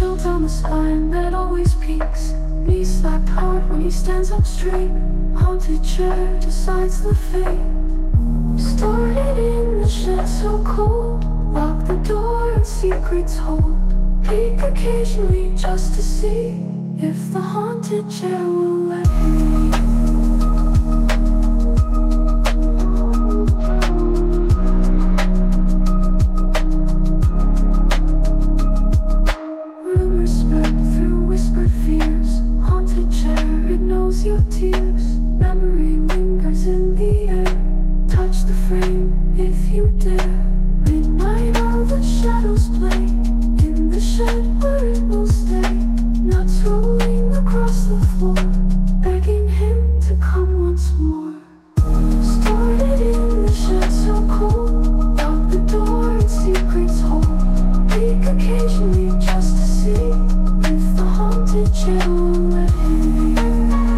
chill down the spine that always peaks. Knees slapped hard when he stands up straight. Haunted chair decides the fate. Started in the shed so cold. Lock the door and secrets hold. Peek occasionally just to see if the haunted chair will let him leave. Rumors spread through whispered fears. Haunted chair, it knows your tears. Memory lingers in the air. Touch the frame if you dare. Midnight, all the shadows play. In the shed where it will stay. Nuts rolling across the floor, begging him to come once more. Started in the shed so cold. Lock the door and secrets hold. Peek occasionally just to see if the haunted chair will let him in.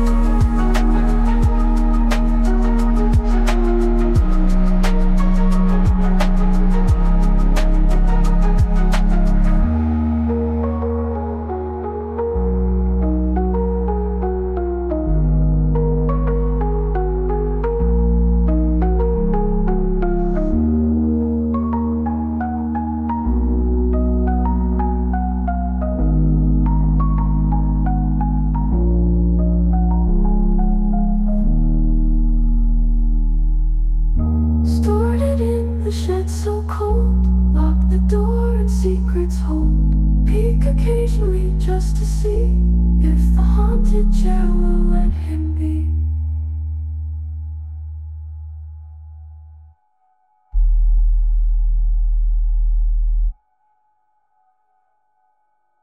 Started in the shed so cold. Lock the door and secrets hold. Peek occasionally just to see if the haunted chair will let him